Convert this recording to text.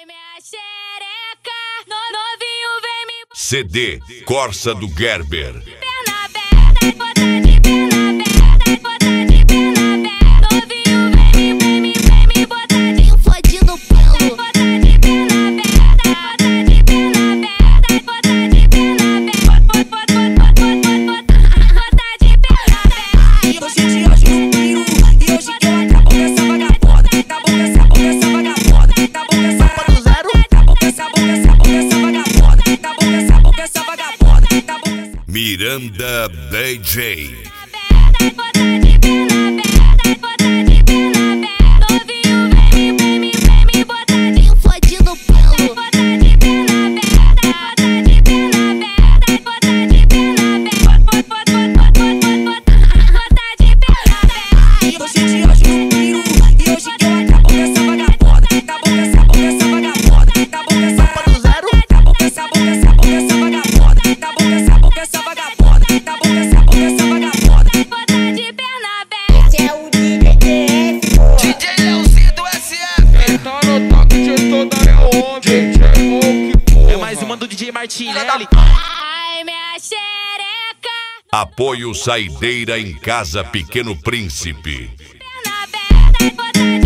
minha xereca, novinho vem me... CD Corsa do Gerber. Perna aberta, bota de perna aberta, bota de perna aberta. Novinho vem me botar de fodido pelo. Bota de perna aberta, bota de perna aberta, bota de perna aberta, bota de perna aberta. E hoje de hoje no piro, e hoje que eu acabo com essa vagabunda, acabo com essa vagabunda, acabo com essa do zero, acabo com essa vagabunda, acabo com essa vagabunda, acabo com essa Miranda DJ. Bota de perna aberta, bota de perna aberta. Novinho vem me botar de fodido pelo. Bota de perna aberta, bota de perna aberta, bota de perna aberta, bota de perna aberta. E hoje de hoje no piro, e hoje que eu acabo com essa vagabunda, acabo com essa vagabunda, acabo com essa do zero, acabo com essa vagabunda, acabo com essa vagabunda, acabo com essa vagabunda. Bota de perna aberta. Esse é o DJ Leozinho SF. Tá no toque de toda a onda. É mais uma do DJ Martinelli. Ai, minha xereca, Apoio Saideira em Casa Pequeno Príncipe. perna aberta, bota